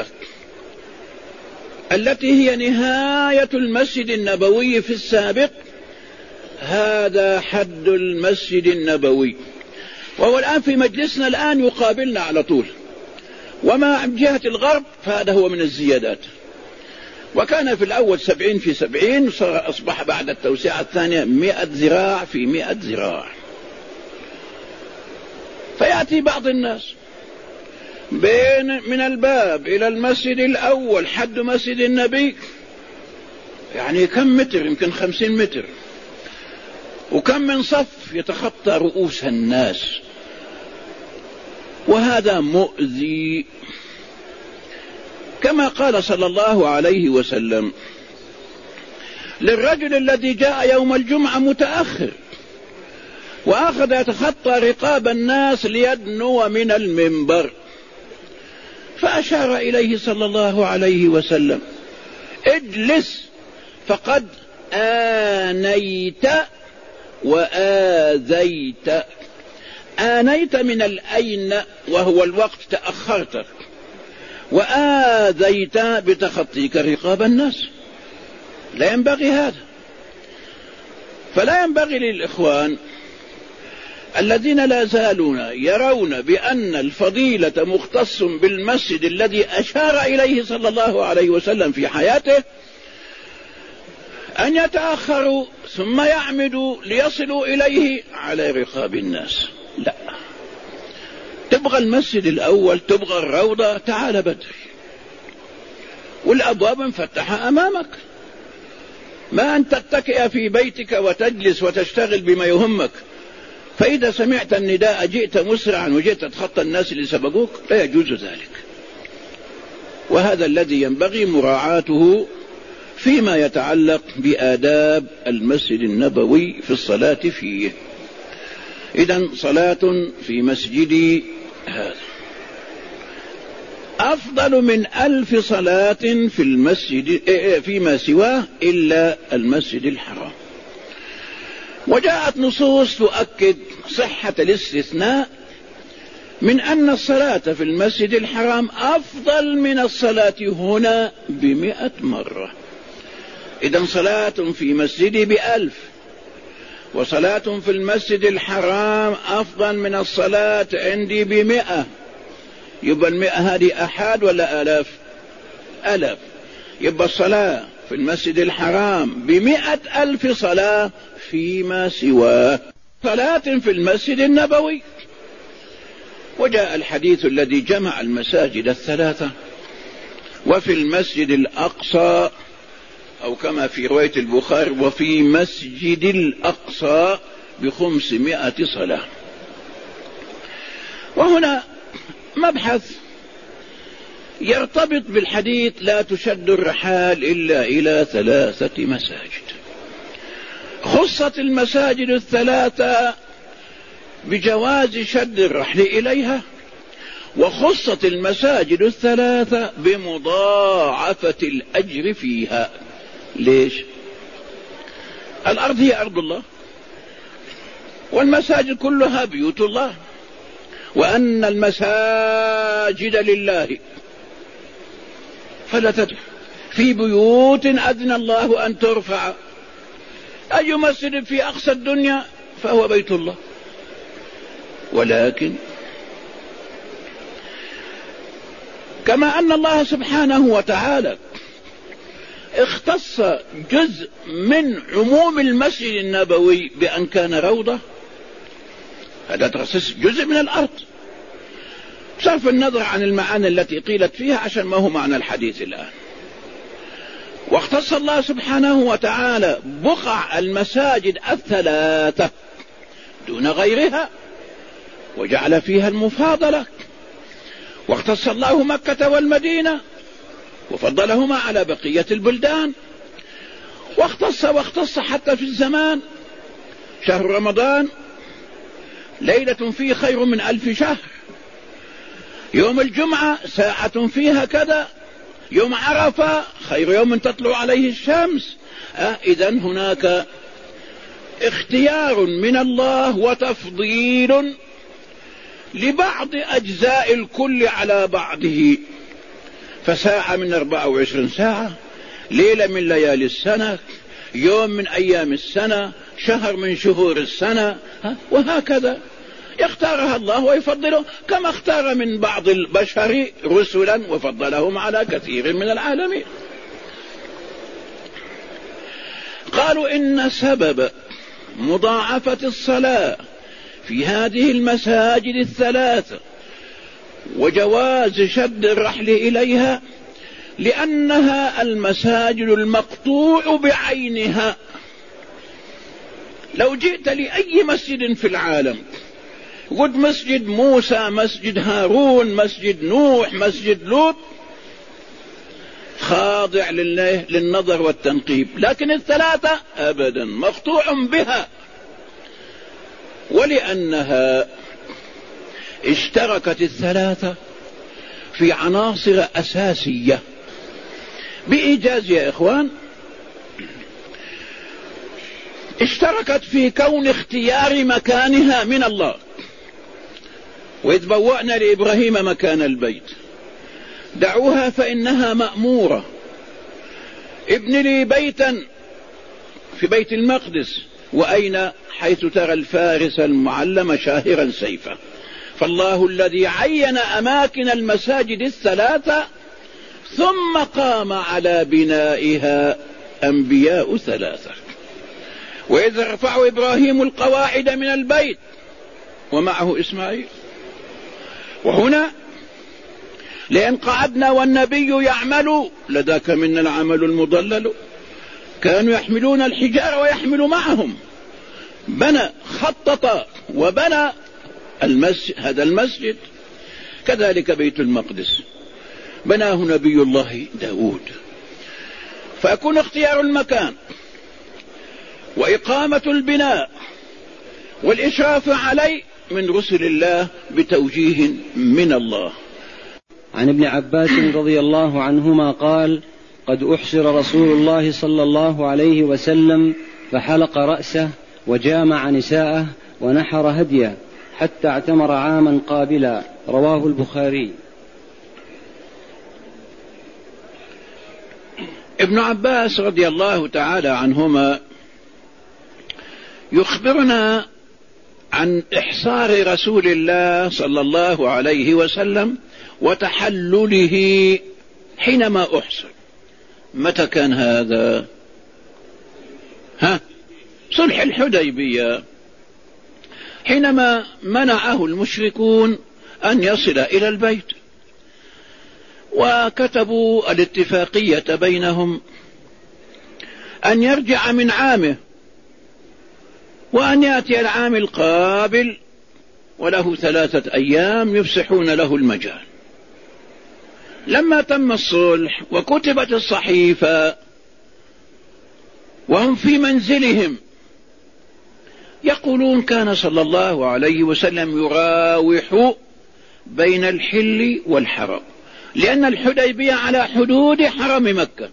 التي هي نهاية المسجد النبوي في السابق: هذا حد المسجد النبوي. وهو الآن في مجلسنا الآن يقابلنا على طول، وما من جهة الغرب فهذا هو من الزيادات. وكان في الأول سبعين في سبعين، أصبح بعد التوسعة الثانية مئة ذراع في مئة ذراع. فيأتي بعض الناس بين من الباب إلى المسجد الأول حد مسجد النبي يعني كم متر؟ يمكن خمسين متر، وكم من صف يتخطى رؤوس الناس، وهذا مؤذي. كما قال صلى الله عليه وسلم للرجل الذي جاء يوم الجمعة متأخر وأخذ يتخطى رقاب الناس ليدنو من المنبر، فأشار إليه صلى الله عليه وسلم: اجلس، فقد آنيت وآذيت. آنيت من الأين وهو الوقت تأخرت، وآذيت بتخطيك رقاب الناس. لا ينبغي هذا. فلا ينبغي للإخوان الذين لا زالون يرون بأن الفضيلة مختص بالمسجد الذي أشار إليه صلى الله عليه وسلم في حياته أن يتأخروا ثم يعمدوا ليصلوا إليه على رقاب الناس. لا، تبغى المسجد الأول، تبغى الروضة، تعال بدري، والأبواب مفتحة أمامك. ما أن تتكئ في بيتك وتجلس وتشتغل بما يهمك، فإذا سمعت النداء جئت مسرعا وجئت تتخطى الناس اللي سبقوك. لا يجوز ذلك. وهذا الذي ينبغي مراعاته فيما يتعلق بآداب المسجد النبوي في الصلاة فيه. إذن صلاة في مسجدي هذا أفضل من ألف صلاة في المسجد فيما سواه إلا المسجد الحرام. وجاءت نصوص تؤكد صحة الاستثناء من أن الصلاة في المسجد الحرام أفضل من الصلاة هنا بمئة مرة. إذن صلاة في مسجدي بألف، وصلاة في المسجد الحرام أفضل من الصلاة عندي بمئة. يبقى المئة هذه أحد ولا آلاف؟ ألاف. يبقى الصلاة في المسجد الحرام بمئة ألف صلاة فيما سواه. صلاة في المسجد النبوي. وجاء الحديث الذي جمع المساجد الثلاثة. وفي المسجد الأقصى، أو كما في رواية البخاري وفي مسجد الأقصى بخمسمائة صلاة. وهنا مبحث يرتبط بالحديث لا تشد الرحال إلا إلى ثلاثة مساجد. خصت المساجد الثلاثة بجواز شد الرحل إليها، وخصت المساجد الثلاثة بمضاعفة الأجر فيها. ليش؟ الأرض هي أرض الله، والمساجد كلها بيوت الله، وأن المساجد لله فلا تدعوا في بيوت أذن الله أن ترفع. أي مسجد في أقصى الدنيا فهو بيت الله. ولكن كما أن الله سبحانه وتعالى اختص جزء من عموم المسجد النبوي بأن كان روضة، هذا تخصيص جزء من الأرض، بصرف النظر عن المعاني التي قيلت فيها عشان ما هو معنى الحديث الآن. واختص الله سبحانه وتعالى بقع المساجد الثلاثة دون غيرها، وجعل فيها المفاضلة. واختص الله مكة والمدينة وفضلهما على بقية البلدان. واختص واختص حتى في الزمان. شهر رمضان ليلة فيه خير من ألف شهر. يوم الجمعة ساعة فيها كذا. يوم عرفة خير يوم تطلع عليه الشمس. آه إذن هناك اختيار من الله وتفضيل لبعض أجزاء الكل على بعضه. فساعة من أربعة وعشرين ساعة، ليلة من ليالي السنة، يوم من أيام السنة، شهر من شهور السنة، وهكذا يختارها الله ويفضله، كما اختار من بعض البشر رسلا وفضلهم على كثير من العالمين. قالوا إن سبب مضاعفة الصلاة في هذه المساجد الثلاثة وجواز شد الرحل إليها لأنها المساجد المقطوع بعينها. لو جئت لأي مسجد في العالم قد مسجد موسى، مسجد هارون، مسجد نوح، مسجد لوط، خاضع لله للنظر والتنقيب، لكن الثلاثة أبدا مقطوع بها. ولأنها اشتركت الثلاثة في عناصر أساسية بإيجاز يا إخوان. اشتركت في كون اختيار مكانها من الله. وإذ بوأنا لإبراهيم مكان البيت دعوها فإنها مأمورة. ابن لي بيتا في بيت المقدس، وأين؟ حيث ترى الفارس المعلم شاهرا سيفه. فالله الذي عين أماكن المساجد الثلاثة ثم قام على بنائها أنبياء ثلاثة. وإذ رفع إبراهيم القواعد من البيت ومعه إسماعيل. وهنا لأن قعدنا والنبي يعمل لذاك منا العمل المضلل. كانوا يحملون الحجارة ويحمل معهم. بنى خطط وبنى المسجد، هذا المسجد. كذلك بيت المقدس بناه نبي الله داود. فيكون اختيار المكان وإقامة البناء والإشراف عليه من رسل الله بتوجيه من الله.
عن ابن عباس رضي الله عنهما قال: قد أحشر رسول الله صلى الله عليه وسلم فحلق رأسه وجامع نساءه ونحر هديه حتى اعتمر عاما قابلا. رواه البخاري.
ابن عباس رضي الله تعالى عنهما يخبرنا عن إحصار رسول الله صلى الله عليه وسلم وتحلله حينما أحصر. متى كان هذا؟ ها صلح الحديبية، حينما منعه المشركون أن يصل إلى البيت، وكتبوا الاتفاقية بينهم أن يرجع من عامه وأن يأتي العام القابل، وله ثلاثة أيام يفسحون له المجال. لما تم الصلح وكتبت الصحيفة وهم في منزلهم يقولون كان صلى الله عليه وسلم يراوح بين الحل والحرم، لأن الحديبية على حدود حرم مكة.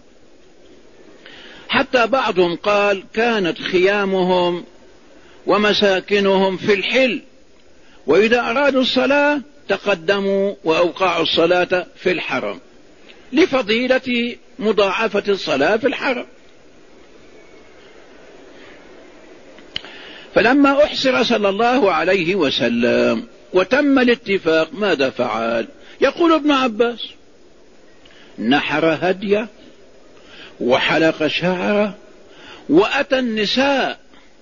حتى بعضهم قال كانت خيامهم ومساكنهم في الحل، وإذا أرادوا الصلاة تقدموا وأوقعوا الصلاة في الحرم لفضيلة مضاعفة الصلاة في الحرم. فلما أحصر صلى الله عليه وسلم وتم الاتفاق ماذا فعل؟ يقول ابن عباس: نحر هديه وحلق شعره وأتى النساء.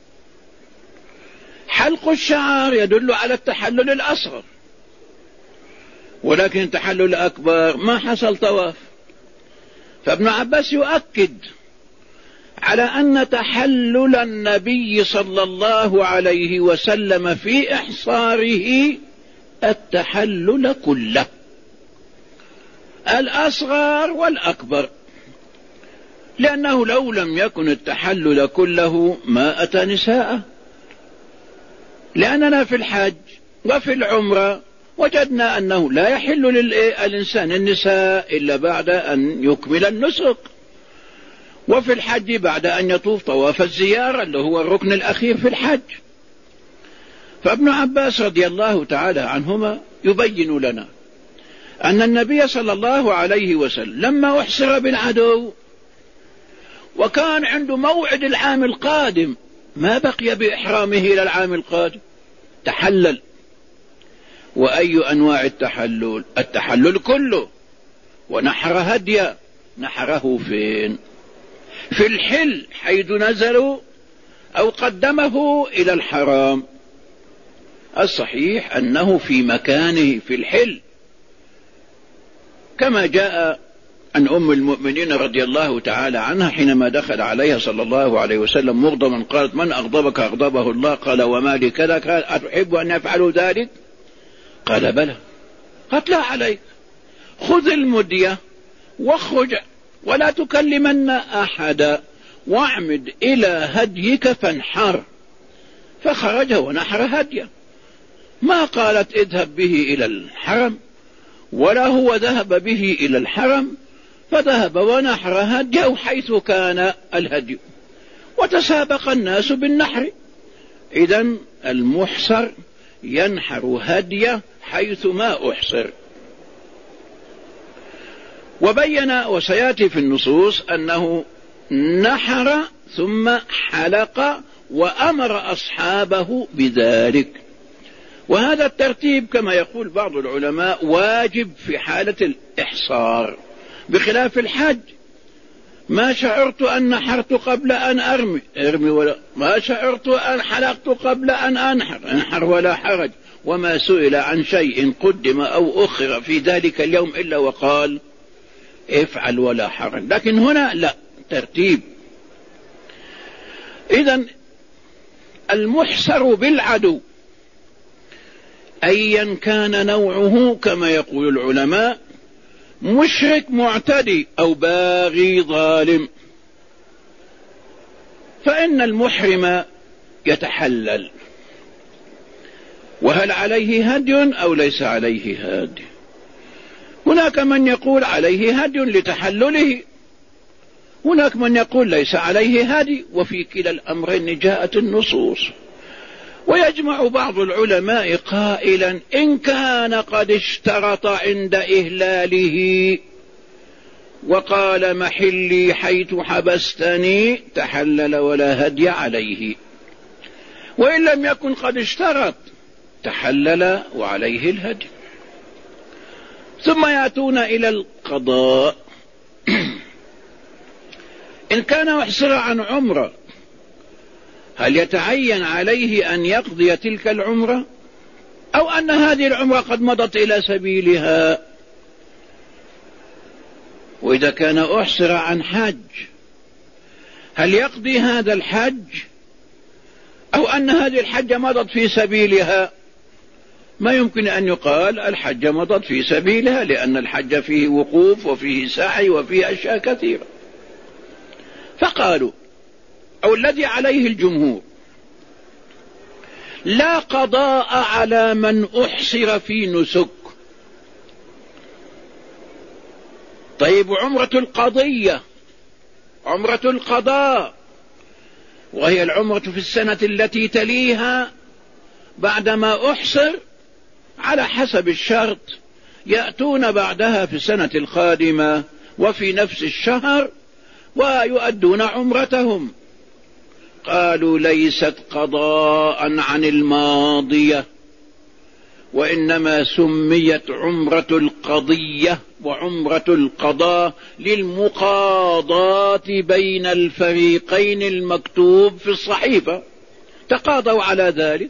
حلق الشعر يدل على التحلل الأصغر، ولكن التحلل الأكبر ما حصل طواف. فابن عباس يؤكد على أن تحلل النبي صلى الله عليه وسلم في إحصاره التحلل كله، الأصغر والأكبر، لأنه لو لم يكن التحلل كله ما أتى نساءه. لأننا في الحج وفي العمرة وجدنا أنه لا يحل للإنسان النساء إلا بعد أن يكمل النسك، وفي الحج بعد أن يطوف طواف الزيارة اللي هو الركن الأخير في الحج. فابن عباس رضي الله تعالى عنهما يبين لنا أن النبي صلى الله عليه وسلم لما أحصر بالعدو وكان عنده موعد العام القادم ما بقي بإحرامه إلى العام القادم، تحلل. وأي أنواع التحلل؟ التحلل كله. ونحر هديه، نحره فين؟ في الحل حيث نزلوا أو قدمه إلى الحرام. الصحيح أنه في مكانه في الحل، كما جاء عن أم المؤمنين رضي الله تعالى عنها حينما دخل عليها صلى الله عليه وسلم مغضبا قالت: من أغضبك؟ أغضبه الله. قال: وما لي كذا؟ قال: أتحب أن يفعلوا ذلك؟ قال: بلى. قالت: لا عليك، خذ المدية واخرج ولا تكلمن أحدا واعمد إلى هديك فانحر. فخرج ونحر هديه، ما قالت اذهب به إلى الحرم، ولا هو ذهب به إلى الحرم، فذهب ونحر هديه حيث كان الهدي. وتسابق الناس بالنحر. إذن المحصر ينحر هديه حيث ما أحصر. وبين وسيأتي في النصوص أنه نحر ثم حلق وأمر أصحابه بذلك، وهذا الترتيب كما يقول بعض العلماء واجب في حالة الإحصار، بخلاف الحج. ما شعرت أن نحرت قبل أن أرمي ارمي ولا ما شعرت أن حلقت قبل أن أنحر انحر ولا حرج. وما سئل عن شيء قدم أو أخر في ذلك اليوم إلا وقال افعل ولا حرج، لكن هنا لا، ترتيب. إذن المحصر بالعدو أيا كان نوعه كما يقول العلماء، مشرك معتدي أو باغي ظالم، فإن المحرم يتحلل. وهل عليه هدي أو ليس عليه هدي؟ هناك من يقول عليه هدي لتحلله، هناك من يقول ليس عليه هدي، وفي كلا الأمرين جاءت النصوص. ويجمع بعض العلماء قائلا إن كان قد اشترط عند إهلاله وقال محلي حيث حبستني تحلل ولا هدي عليه، وإن لم يكن قد اشترط تحلل وعليه الهدي. ثم يأتون إلى القضاء. إن كان محصر عن عمره هل يتعين عليه أن يقضي تلك العمرة أو أن هذه العمرة قد مضت إلى سبيلها؟ وإذا كان أحصر عن حج هل يقضي هذا الحج أو أن هذه الحج مضت في سبيلها؟ ما يمكن أن يقال الحج مضت في سبيلها، لأن الحج فيه وقوف وفيه سعي وفيه أشياء كثيرة. فقالوا أو الذي عليه الجمهور لا قضاء على من أحصر في نسك. طيب عمرة القضية، عمرة القضاء، وهي العمرة في السنة التي تليها بعدما أحصر على حسب الشرط، يأتون بعدها في السنة القادمة وفي نفس الشهر ويؤدون عمرتهم. قالوا ليست قضاء عن الماضية، وإنما سميت عمرة القضية وعمرة القضاء للمقاضاة بين الفريقين المكتوب في الصحيفة، تقاضوا على ذلك،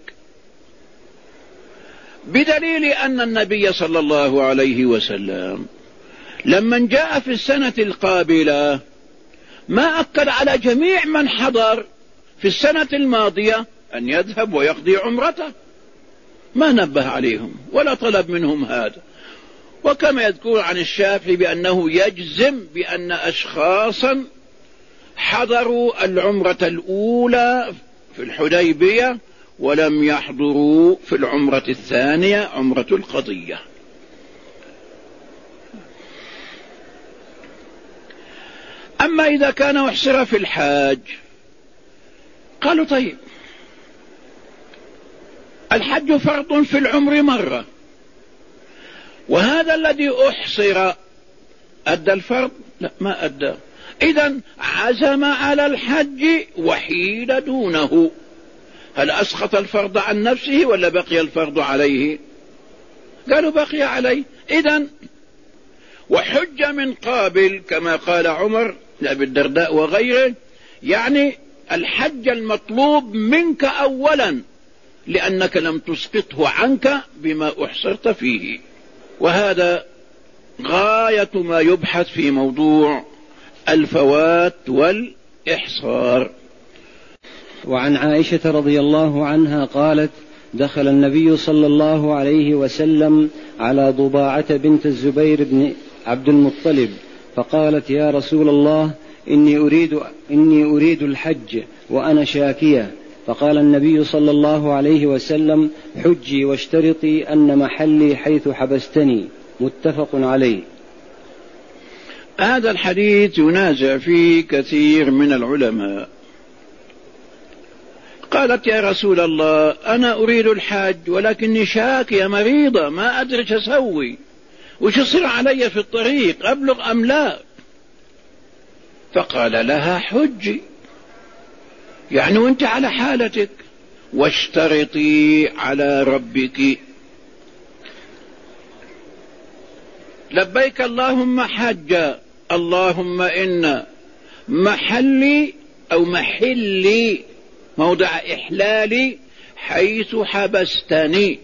بدليل أن النبي صلى الله عليه وسلم لما جاء في السنة القابلة ما أكد على جميع من حضر في السنة الماضية أن يذهب ويقضي عمرته، ما نبه عليهم ولا طلب منهم هذا. وكما يذكر عن الشافعي بأنه يجزم بأن أشخاصا حضروا العمرة الأولى في الحديبية ولم يحضروا في العمرة الثانية عمرة القضية. أما إذا كان محصر في الحاج قالوا طيب الحج فرض في العمر مرة، وهذا الذي أحصر أدى الفرض؟ لا، ما أدى. إذن عزم على الحج وحيل دونه، هل أسقط الفرض عن نفسه ولا بقي الفرض عليه؟ قالوا بقي عليه. إذن وحج من قابل كما قال عمر لأبي الدرداء وغيره، يعني الحج المطلوب منك أولا لأنك لم تسقطه عنك بما أحصرت فيه. وهذا غاية ما يبحث في موضوع الفوات والإحصار.
وعن عائشة رضي الله عنها قالت دخل النبي صلى الله عليه وسلم على ضباعة بنت الزبير بن عبد المطلب فقالت يا رسول الله إني أريد, إني أريد الحج وأنا شاكية. فقال النبي صلى الله عليه وسلم حجي واشترطي أن محلي حيث حبستني، متفق عليه.
هذا الحديث ينازع فيه كثير من العلماء، قالت يا رسول الله أنا أريد الحج ولكني شاكية مريضة ما أدري ايش أسوي وش يصير علي في الطريق أبلغ أم لا؟ فقال لها حجي، يعني وانت على حالتك، واشترطي على ربك. لبيك اللهم حجا، اللهم إن محلي أو محلي موضع إحلالي حيث حبستني.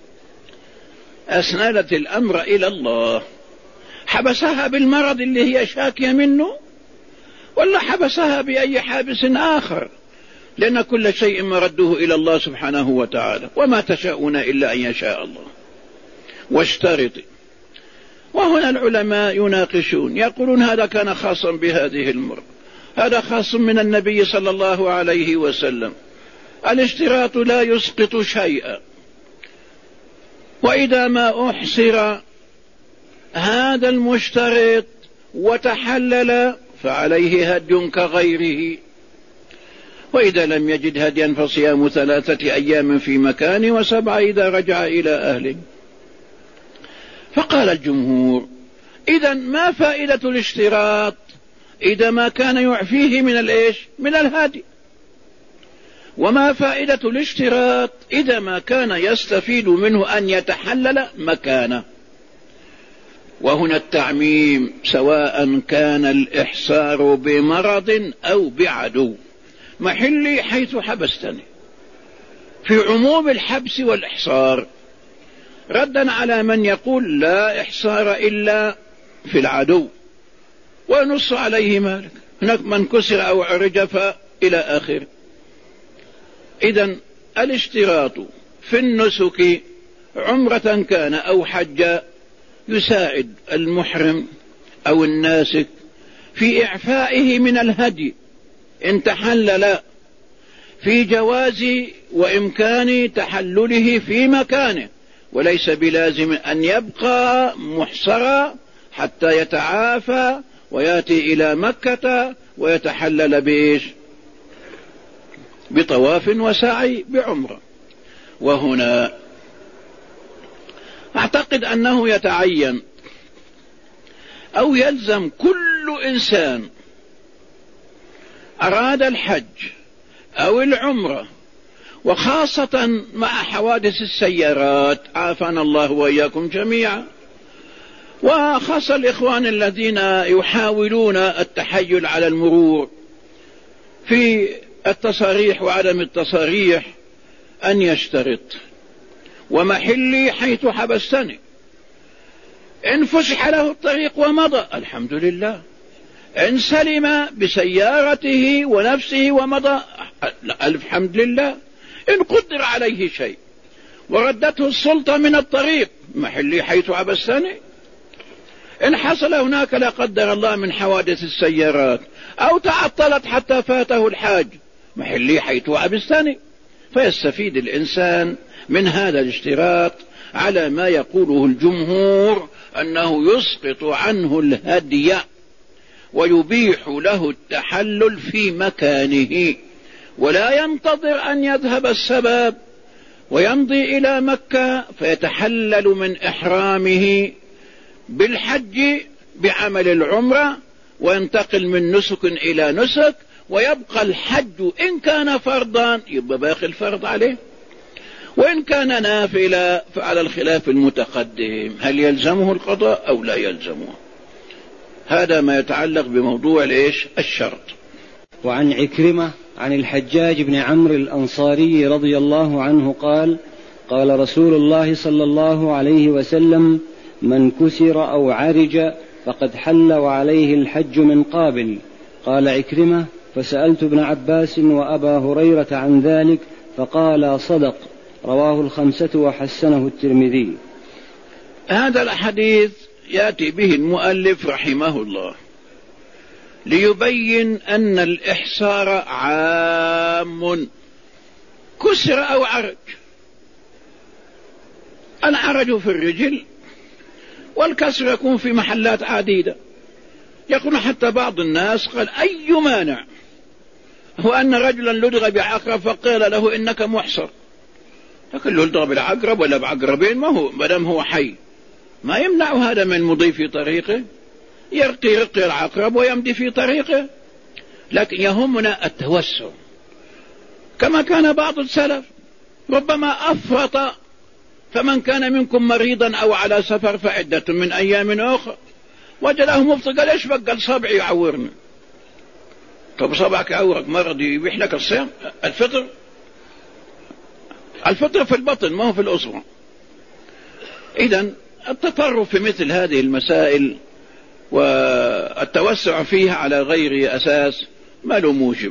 أسندت الأمر إلى الله. حبسها بالمرض اللي هي شاكية منه ولا حبسها بأي حابس آخر؟ لأن كل شيء مرده إلى الله سبحانه وتعالى، وما تشاءون إلا أن يشاء الله. واشترطي. وهنا العلماء يناقشون، يقولون هذا كان خاصا بهذه المرة، هذا خاص من النبي صلى الله عليه وسلم. الاشتراط لا يسقط شيئا، وإذا ما أحصر هذا المشترط وتحلل فعليه هدي كغيره، وإذا لم يجد هديا فصيام ثلاثة أيام في مكان وسبعة إذا رجع إلى أهله. فقال الجمهور إذا ما فائدة الاشتراط إذا ما كان يعفيه من الإيش؟ من الهدي. وما فائدة الاشتراط إذا ما كان يستفيد منه أن يتحلل مكانه. وهنا التعميم سواء كان الإحصار بمرض أو بعدو. محلي حيث حبستني في عموم الحبس والإحصار، ردا على من يقول لا إحصار إلا في العدو، ونص عليه مالك هناك من كسر أو عرج إلى آخر. إذن الاشتراط في النسك عمرة كان أو حج يساعد المحرم أو الناسك في إعفائه من الهدي إن تحلل، في جواز وإمكان تحلله في مكانه، وليس بلازم أن يبقى محصرا حتى يتعافى ويأتي إلى مكة ويتحلل بإيش؟ بطواف وسعي بعمرة. وهنا أعتقد أنه يتعين أو يلزم كل إنسان أراد الحج أو العمرة، وخاصة مع حوادث السيارات عافانا الله وإياكم جميعا، وخاصة الإخوان الذين يحاولون التحيل على المرور في التصاريح وعدم التصاريح، أن يشترط ومحلي حيث حبستني. إن فسح له الطريق ومضى الحمد لله، إن سلم بسيارته ونفسه ومضى الحمد لله. إن قدر عليه شيء وردته السلطة من الطريق محلي حيث حبستني. إن حصل هناك لا قدر الله من حوادث السيارات أو تعطلت حتى فاته الحاج محلي حيث حبستني. فيستفيد الإنسان من هذا الاشتراط على ما يقوله الجمهور أنه يسقط عنه الهدي ويبيح له التحلل في مكانه، ولا ينتظر أن يذهب السبب ويمضي إلى مكة فيتحلل من إحرامه بالحج بعمل العمرة وينتقل من نسك إلى نسك، ويبقى الحج إن كان فرضا يبقى باقي الفرض عليه، وإن كان نافلة فعلى الخلاف المتقدم هل يلزمه القضاء أو لا يلزمه. هذا ما يتعلق بموضوع الإيش؟ الشرط.
وعن عكرمة عن الحجاج بن عمرو الأنصاري رضي الله عنه قال قال رسول الله صلى الله عليه وسلم من كسر أو عرج فقد حل وعليه الحج من قابل. قال عكرمة فسألت ابن عباس وأبا هريرة عن ذلك فقال صدق. رواه الخمسة وحسنه الترمذي.
هذا الحديث يأتي به المؤلف رحمه الله ليبين أن الإحصار عام، كسر أو عرج. العرج في الرجل والكسر يكون في محلات عديدة. يقول حتى بعض الناس قال أي مانع هو أن رجلا لدغ بعقرب فقال له إنك محصر، لكن لدغ بالعقرب ولا بعقربين ما هو مدام هو حي ما يمنع هذا من مضي في طريقه، يرقي رقي العقرب ويمضي في طريقه. لكن يهمنا التوسع كما كان بعض السلف ربما أفرط، فمن كان منكم مريضا أو على سفر فعدة من أيام أخرى، وجده مفطر قال إيش بقى؟ قال صبعي يعورني. طب صبعك يعورك مرض يبيح لك الصيام؟ الفطر الفطر في البطن ما هو في الأصبع. إذن التطرف في مثل هذه المسائل والتوسع فيها على غير أساس ما له موجب.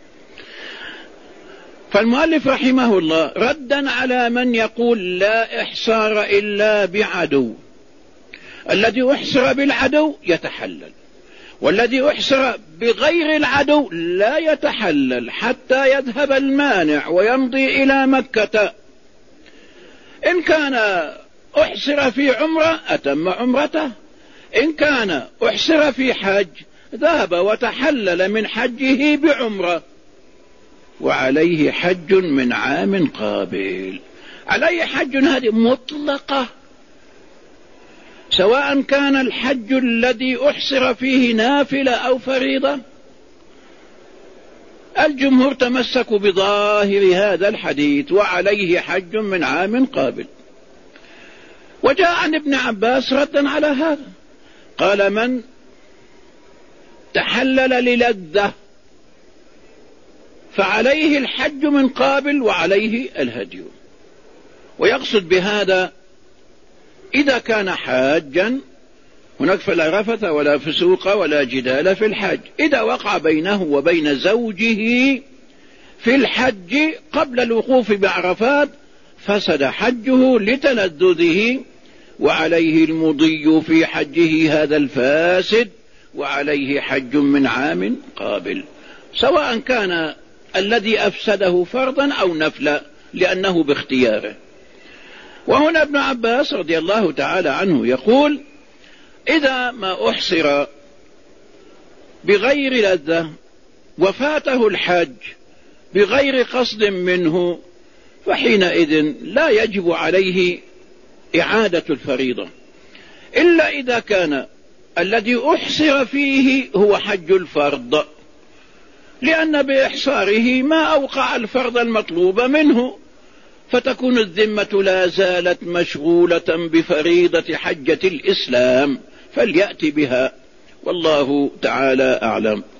فالمؤلف رحمه الله ردا على من يقول لا إحصار إلا بعدو، الذي أحصر بالعدو يتحلل، والذي أحصر بغير العدو لا يتحلل حتى يذهب المانع ويمضي إلى مكة. إن كان أحصر في عمرة أتم عمرته، إن كان أحصر في حج ذهب وتحلل من حجه بعمرة، وعليه حج من عام قابل. عليه حج هذه مطلقة، سواء كان الحج الذي أحصر فيه نافلة أو فريضة. الجمهور تمسكوا بظاهر هذا الحديث وعليه حج من عام قابل. وجاء عن ابن عباس ردا على هذا قال من تحلل للذة فعليه الحج من قابل وعليه الهدي. ويقصد بهذا إذا كان حاجا هناك فلا رفث ولا فسوق ولا جدال في الحج. إذا وقع بينه وبين زوجه في الحج قبل الوقوف بعرفات فسد حجه لتلذذه، وعليه المضي في حجه هذا الفاسد، وعليه حج من عام قابل، سواء كان الذي أفسده فرضا أو نفلا لأنه باختياره. وهنا ابن عباس رضي الله تعالى عنه يقول إذا ما أحصر بغير لذة وفاته الحج بغير قصد منه فحينئذ لا يجب عليه إعادة الفريضة، إلا إذا كان الذي أحصر فيه هو حج الفرض، لأن بإحصاره ما أوقع الفرض المطلوب منه، فتكون الذمة لا زالت مشغولة بفريضة حجة الإسلام فليأتي بها، والله تعالى أعلم.